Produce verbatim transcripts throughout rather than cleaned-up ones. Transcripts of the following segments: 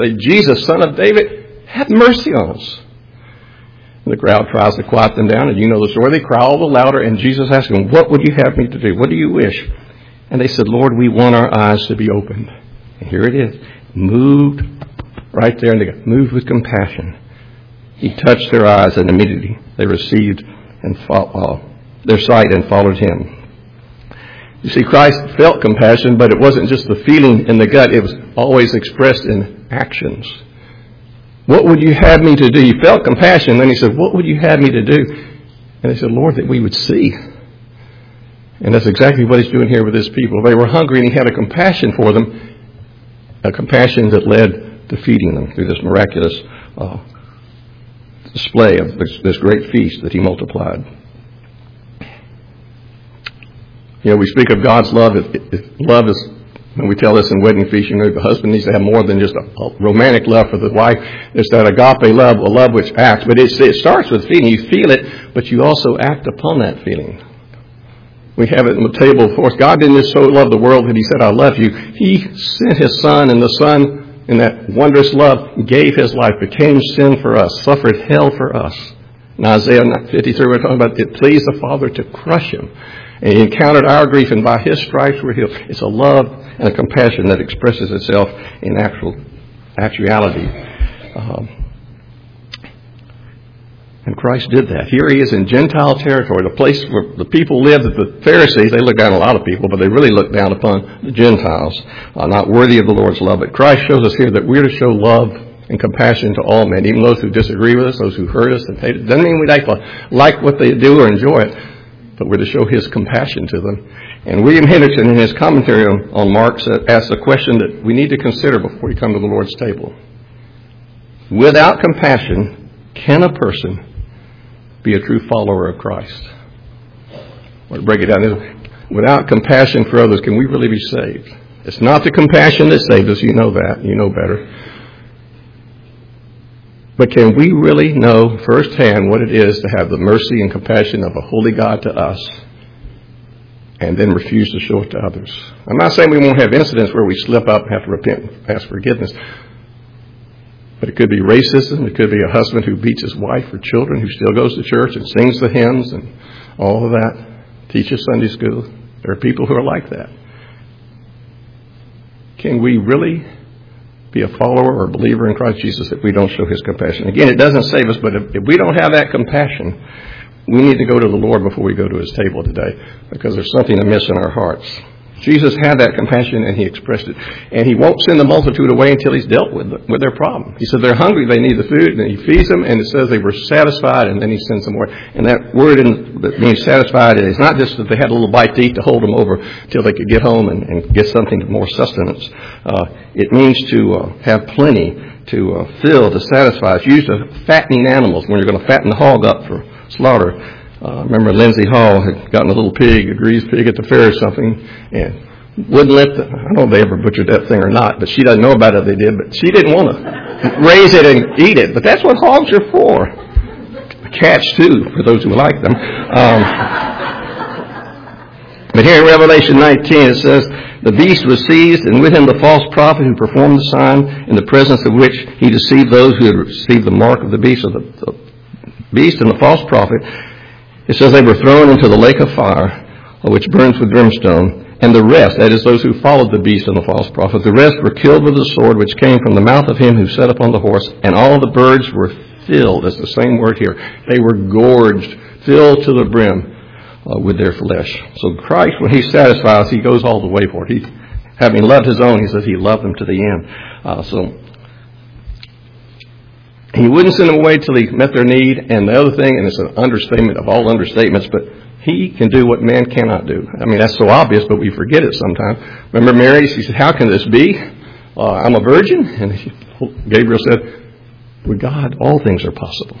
Say, Jesus, Son of David, have mercy on us. And the crowd tries to quiet them down, and you know the story. They cry all the louder, and Jesus asks them, what would you have me to do? What do you wish? And they said, Lord, we want our eyes to be opened. And here it is. Moved right there, and they got moved with compassion. He touched their eyes, and immediately they received and uh, their sight and followed him. You see, Christ felt compassion, but it wasn't just the feeling in the gut. It was always expressed in actions. What would you have me to do? He felt compassion. Then he said, what would you have me to do? And they said, Lord, that we would see. And that's exactly what he's doing here with his people. They were hungry, and he had a compassion for them, a compassion that led to feeding them through this miraculous uh, display of this, this great feast that he multiplied. You know, we speak of God's love. If, if love is, when we tell this in wedding feast, you know, the husband needs to have more than just a, a romantic love for the wife. It's that agape love, a love which acts. But it's, it starts with feeling. You feel it, but you also act upon that feeling. We have it on the table. Of course, God didn't just so love the world that he said, I love you. He sent his son, and the son, in that wondrous love, gave his life, became sin for us, suffered hell for us. In Isaiah fifty-three, we're talking about it pleased the Father to crush him. And he encountered our grief, and by his stripes we're healed. It's a love and a compassion that expresses itself in actual actuality. Um, and Christ did that. Here he is in Gentile territory, the place where the people lived. The Pharisees, they looked down on a lot of people, but they really looked down upon the Gentiles, uh, not worthy of the Lord's love. But Christ shows us here that we're to show love and compassion to all men, even those who disagree with us, those who hurt us and hate us. Doesn't mean we like, like what they do or enjoy it, but we're to show his compassion to them. And William Hendrickson, in his commentary on, on Mark, asks a question that we need to consider before we come to the Lord's table. Without compassion, can a person be a true follower of Christ? Or to break it down, without compassion for others, can we really be saved? It's not the compassion that saved us. You know that. You know better. But can we really know firsthand what it is to have the mercy and compassion of a holy God to us and then refuse to show it to others? I'm not saying we won't have incidents where we slip up and have to repent and ask forgiveness. But it could be racism. It could be a husband who beats his wife or children, who still goes to church and sings the hymns and all of that, teaches Sunday school. There are people who are like that. Can we really be a follower or a believer in Christ Jesus if we don't show his compassion? Again, it doesn't save us, but if, if we don't have that compassion, we need to go to the Lord before we go to his table today, because there's something amiss in our hearts. Jesus had that compassion, and he expressed it. And he won't send the multitude away until he's dealt with with their problem. He said they're hungry, they need the food, and he feeds them, and it says they were satisfied, and then he sends them more. And that word in, that means satisfied is not just that they had a little bite to eat to hold them over till they could get home and, and get something more sustenance. Uh, it means to uh, have plenty, to uh, fill, to satisfy. It's used of fattening animals when you're going to fatten the hog up for slaughter. Uh, remember Lindsay Hall had gotten a little pig, a greased pig at the fair or something, and wouldn't let the, I don't know if they ever butchered that thing or not, but she doesn't know about it if they did, but she didn't want to raise it and eat it. But that's what hogs are for. Cats too, for those who like them. Um, but here in Revelation nineteen it says, the beast was seized, and with him the false prophet who performed the sign, in the presence of which he deceived those who had received the mark of the beast, or the, the beast and the false prophet. It says they were thrown into the lake of fire, which burns with brimstone. And the rest, that is those who followed the beast and the false prophet, the rest were killed with the sword which came from the mouth of him who sat upon the horse. And all the birds were filled, that's the same word here. They were gorged, filled to the brim uh, with their flesh. So Christ, when he satisfies, he goes all the way for it. He, having loved his own, he says he loved them to the end. Uh, so he wouldn't send them away till he met their need. And the other thing, and it's an understatement of all understatements, but he can do what man cannot do. I mean, that's so obvious, but we forget it sometimes. Remember Mary? She said, how can this be? Uh, I'm a virgin. And she, Gabriel said, with God, all things are possible.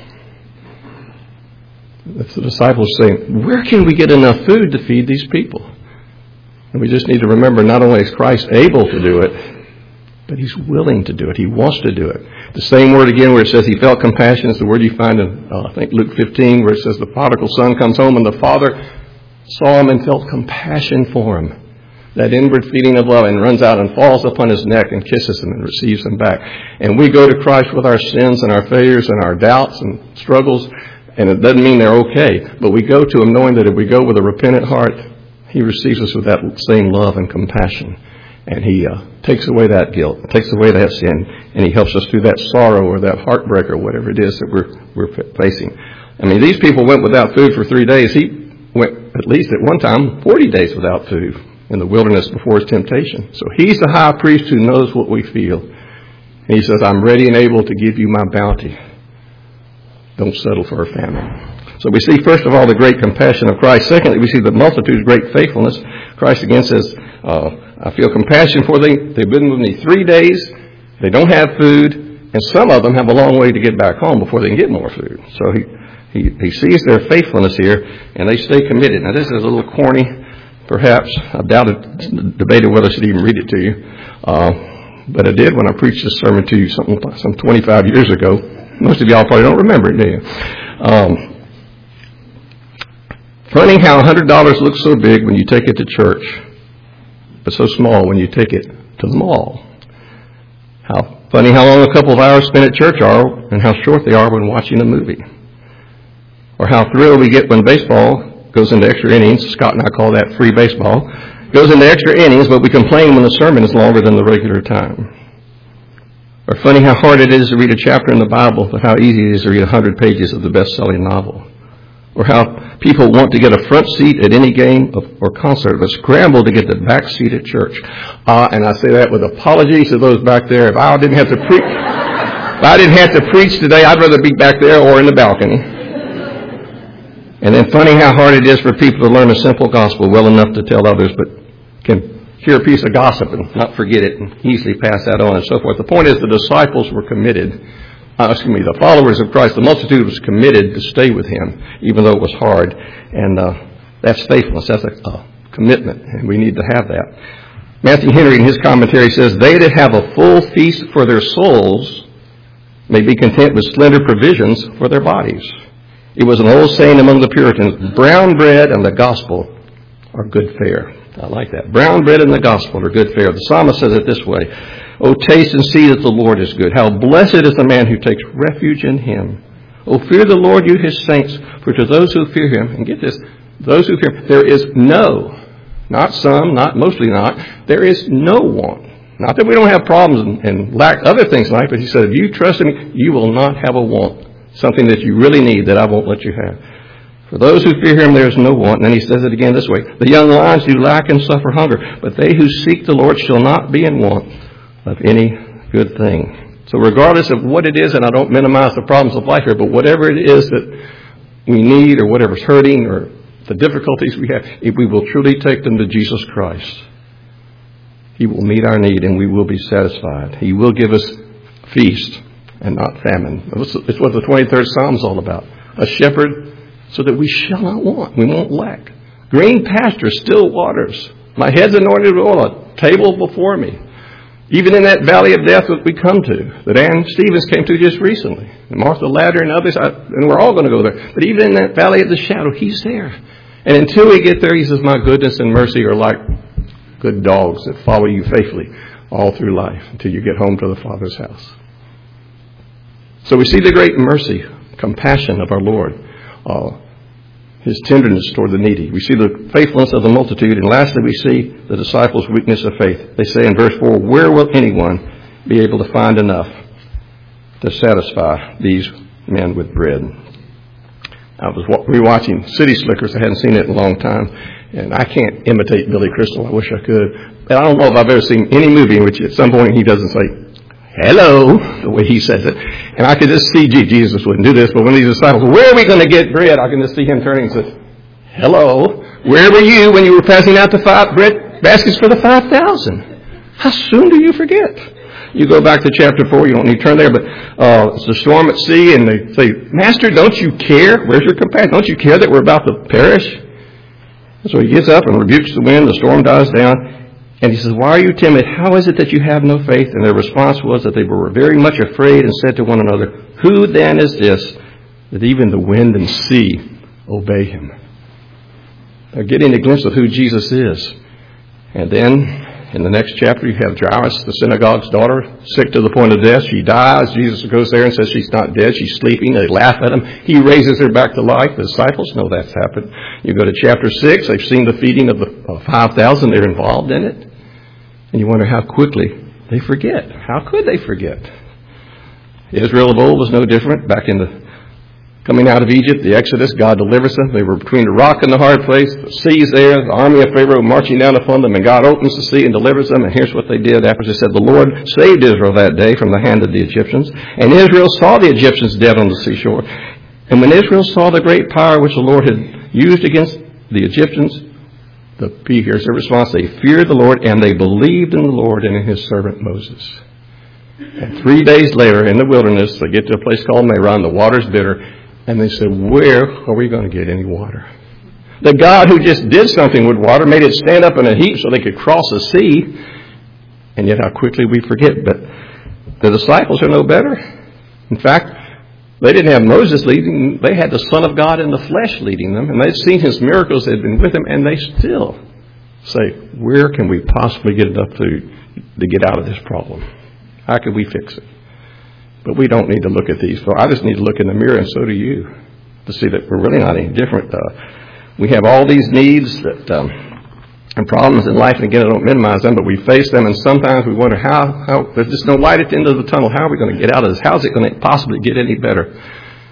That's the disciples saying, where can we get enough food to feed these people? And we just need to remember, not only is Christ able to do it, but he's willing to do it. He wants to do it. The same word again where it says he felt compassion is the word you find in, uh, I think, Luke fifteen, where it says the prodigal son comes home and the father saw him and felt compassion for him. that inward feeling of love, and runs out and falls upon his neck and kisses him and receives him back. And we go to Christ with our sins and our failures and our doubts and struggles, and it doesn't mean they're okay, but we go to him knowing that if we go with a repentant heart, he receives us with that same love and compassion. And he uh, takes away that guilt, takes away that sin, and he helps us through that sorrow or that heartbreak or whatever it is that we're we're facing. I mean, these people went without food for three days. He went at least at one time forty days without food in the wilderness before his temptation. So he's the high priest who knows what we feel. And he says, I'm ready and able to give you my bounty. Don't settle for a famine. So we see, first of all, the great compassion of Christ. Secondly, we see the multitude's great faithfulness. Christ again says, uh, I feel compassion for them. They've been with me three days. They don't have food. And some of them have a long way to get back home before they can get more food. So he, he, he sees their faithfulness here, and they stay committed. Now, this is a little corny, perhaps. I doubted, debated whether I should even read it to you. Uh, but I did when I preached this sermon to you some, some twenty-five years ago. Most of y'all probably don't remember it, do you? Um, funny how one hundred dollars looks so big when you take it to church, but so small when you take it to the mall. How funny how long a couple of hours spent at church are and how short they are when watching a movie. Or how thrilled we get when baseball goes into extra innings. Scott and I call that free baseball. Goes into extra innings, but we complain when the sermon is longer than the regular time. Or funny how hard it is to read a chapter in the Bible, but how easy it is to read one hundred pages of the best-selling novel. Or how people want to get a front seat at any game or concert, but scramble to get the back seat at church. Uh, and I say that with apologies to those back there. If I didn't have to preach, if I didn't have to preach today, I'd rather be back there or in the balcony. And then funny how hard it is for people to learn a simple gospel well enough to tell others, but can hear a piece of gossip and not forget it and easily pass that on and so forth. The point is the disciples were committed. Uh, excuse me, the followers of Christ, the multitude was committed to stay with him, even though it was hard. And uh, that's faithfulness. That's a uh, commitment, and we need to have that. Matthew Henry, in his commentary, says, they that have a full feast for their souls may be content with slender provisions for their bodies. It was an old saying among the Puritans, brown bread and the gospel are good fare. I like that. Brown bread and the gospel are good fare. The psalmist says it this way, O taste and see that the Lord is good. How blessed is the man who takes refuge in him. O fear the Lord, you his saints, for to those who fear him, and get this, those who fear him, there is no, not some, not mostly not, there is no want. Not that we don't have problems and, and lack other things in life, but he said, if you trust in me, you will not have a want. Something that you really need that I won't let you have. For those who fear him, there is no want. And then he says it again this way. The young lions do lack and suffer hunger, but they who seek the Lord shall not be in want of any good thing. So regardless of what it is, and I don't minimize the problems of life here, but whatever it is that we need or whatever's hurting or the difficulties we have, if we will truly take them to Jesus Christ, he will meet our need and we will be satisfied. He will give us feast and not famine. It's what the twenty-third Psalm is all about. A shepherd so that we shall not want. We won't lack. Green pastures, still waters. My head's anointed with oil, a table before me. Even in that valley of death that we come to, that Ann Stevens came to just recently, and Martha Ladder and others, I, and we're all going to go there. But even in that valley of the shadow, he's there. And until we get there, he says, my goodness and mercy are like good dogs that follow you faithfully all through life until you get home to the Father's house. So we see the great mercy, compassion of our Lord, uh, his tenderness toward the needy. We see the faithfulness of the multitude. And lastly, we see the disciples' weakness of faith. They say in verse four, where will anyone be able to find enough to satisfy these men with bread? I was rewatching City Slickers. I hadn't seen it in a long time. And I can't imitate Billy Crystal. I wish I could. But I don't know if I've ever seen any movie in which at some point he doesn't say, hello, the way he says it. And I could just see, gee, Jesus wouldn't do this, but when these disciples, where are we going to get bread? I can just see him turning and says, hello, where were you when you were passing out the five bread baskets for the five thousand? How soon do you forget? You go back to chapter four, you don't need to turn there, but uh, it's a storm at sea, and they say, Master, don't you care? Where's your compassion? Don't you care that we're about to perish? And so he gets up and rebukes the wind, the storm dies down. And he says, why are you timid? How is it that you have no faith? And their response was that they were very much afraid and said to one another, who then is this that even the wind and sea obey him? They're getting a glimpse of who Jesus is. And then in the next chapter, you have Jairus, the synagogue's daughter, sick to the point of death. She dies. Jesus goes there and says she's not dead. She's sleeping. They laugh at him. He raises her back to life. The disciples know that's happened. You go to chapter six. They've seen the feeding of the of five thousand. They're involved in it. And you wonder how quickly they forget. How could they forget? Israel of old was no different. Back in the coming out of Egypt, the Exodus, God delivers them. They were between the rock and the hard place. The sea's there, the army of Pharaoh marching down upon them, and God opens the sea and delivers them. And here's what they did. After they said, the Lord saved Israel that day from the hand of the Egyptians. And Israel saw the Egyptians dead on the seashore. And when Israel saw the great power which the Lord had used against the Egyptians, the P here's their response. They feared the Lord, and they believed in the Lord and in his servant Moses. And three days later in the wilderness, they get to a place called Meron. The water's bitter. And they said, where are we going to get any water? The God who just did something with water made it stand up in a heap so they could cross the sea. And yet how quickly we forget. But the disciples are no better. In fact, they didn't have Moses leading. They had the Son of God in the flesh leading them. And they'd seen his miracles. They'd been with him. And they still say, where can we possibly get enough food to get out of this problem? How can we fix it? But we don't need to look at these. So I just need to look in the mirror, and so do you, to see that we're really not any different. Uh, we have all these needs that um, and problems in life, and again, I don't minimize them, but we face them, and sometimes we wonder how, how there's just no light at the end of the tunnel. How are we going to get out of this? How is it going to possibly get any better?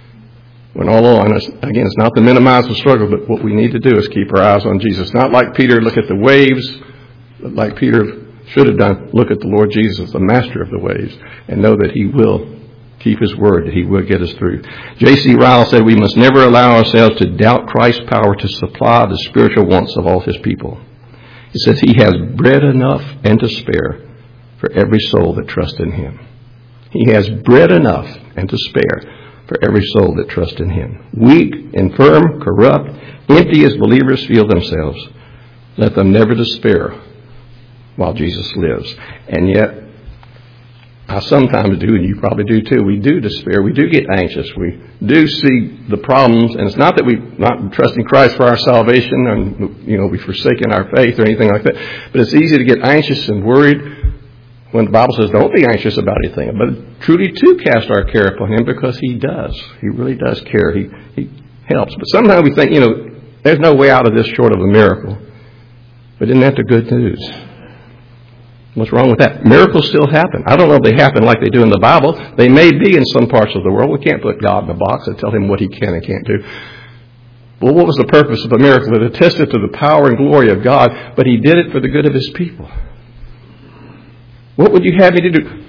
When all along, again, it's not to minimize the struggle, but what we need to do is keep our eyes on Jesus. Not like Peter, look at the waves, but like Peter should have done, look at the Lord Jesus, the master of the waves, and know that he will keep his word, that he will get us through. J C Ryle said, we must never allow ourselves to doubt Christ's power to supply the spiritual wants of all his people. He says he has bread enough and to spare for every soul that trusts in him. He has bread enough and to spare for every soul that trusts in him. Weak, infirm, corrupt, empty as believers feel themselves, let them never despair while Jesus lives. And yet, I sometimes do, and you probably do too, we do despair. We do get anxious. We do see the problems, and it's not that we're not trusting Christ for our salvation, and, you know, we've forsaken our faith or anything like that, but it's easy to get anxious and worried when the Bible says don't be anxious about anything, but truly to cast our care upon him, because he does. He really does care. He, he helps. But sometimes we think, you know, there's no way out of this short of a miracle. But isn't that the good news? What's wrong with that? Miracles still happen. I don't know if they happen like they do in the Bible. They may be in some parts of the world. We can't put God in a box and tell him what he can and can't do. Well, what was the purpose of the miracle? It attested to the power and glory of God, but he did it for the good of his people. What would you have me to do?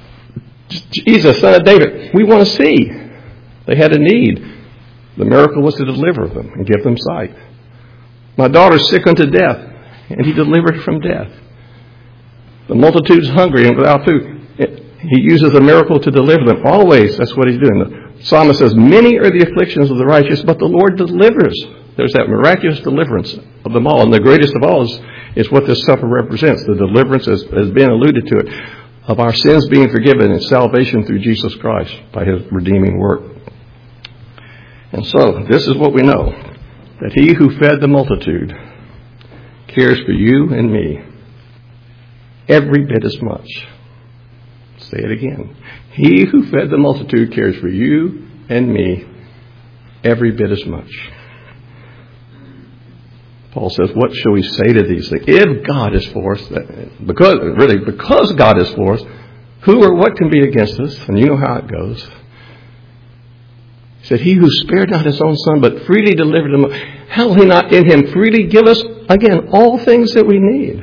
Jesus, son of David, we want to see. They had a need. The miracle was to deliver them and give them sight. My daughter's sick unto death, and he delivered her from death. The multitude's hungry and without food. He uses a miracle to deliver them. Always, that's what he's doing. The psalmist says, many are the afflictions of the righteous, but the Lord delivers. There's that miraculous deliverance of them all. And the greatest of all is, is what this supper represents. The deliverance, as has been alluded to it, of our sins being forgiven and salvation through Jesus Christ by his redeeming work. And so, this is what we know. That he who fed the multitude cares for you and me every bit as much. Say it again. He who fed the multitude cares for you and me every bit as much. Paul says, what shall we say to these things? If God is for us, because, really, because God is for us, who or what can be against us? And you know how it goes. He said, he who spared not his own son, but freely delivered him, how will he not in him freely give us, again, all things that we need?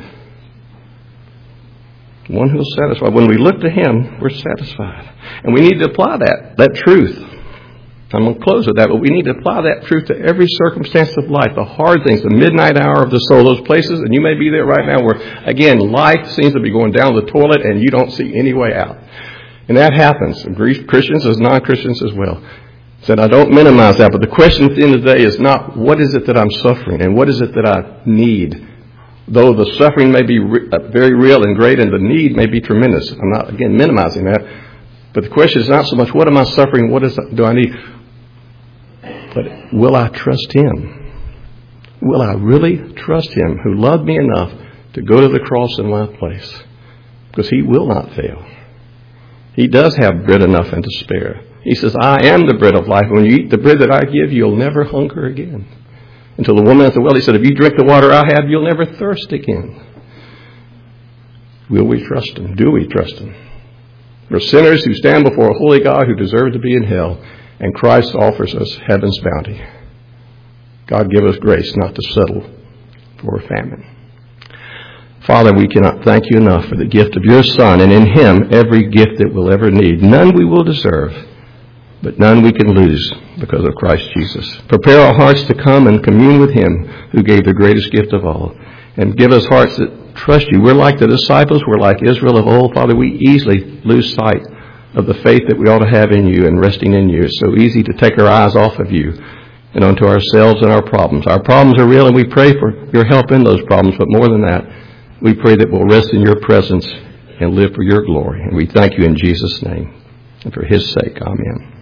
One who will satisfy. When we look to him, we're satisfied. And we need to apply that, that truth. I'm going to close with that, but we need to apply that truth to every circumstance of life, the hard things, the midnight hour of the soul, those places, and you may be there right now where, again, life seems to be going down the toilet and you don't see any way out. And that happens. Christians as non-Christians as well. Said, I don't minimize that, but the question at the end of the day is not what is it that I'm suffering and what is it that I need. Though the suffering may be re- very real and great and the need may be tremendous. I'm not, again, minimizing that. But the question is not so much what am I suffering, what is, do I need, but will I trust him? Will I really trust him who loved me enough to go to the cross in my place, because he will not fail. He does have bread enough and to spare. He says, I am the bread of life. When you eat the bread that I give, you'll never hunger again. Until the woman at the well, he said, if you drink the water I have, you'll never thirst again. Will we trust him? Do we trust him? We're sinners who stand before a holy God who deserve to be in hell, and Christ offers us heaven's bounty. God give us grace not to settle for a famine. Father, we cannot thank you enough for the gift of your Son, and in him every gift that we'll ever need. None we will deserve, but none we can lose because of Christ Jesus. Prepare our hearts to come and commune with him who gave the greatest gift of all, and give us hearts that trust you. We're like the disciples. We're like Israel of old. Father, we easily lose sight of the faith that we ought to have in you and resting in you. It's so easy to take our eyes off of you and onto ourselves and our problems. Our problems are real, and we pray for your help in those problems. But more than that, we pray that we'll rest in your presence and live for your glory. And we thank you in Jesus' name and for his sake. Amen.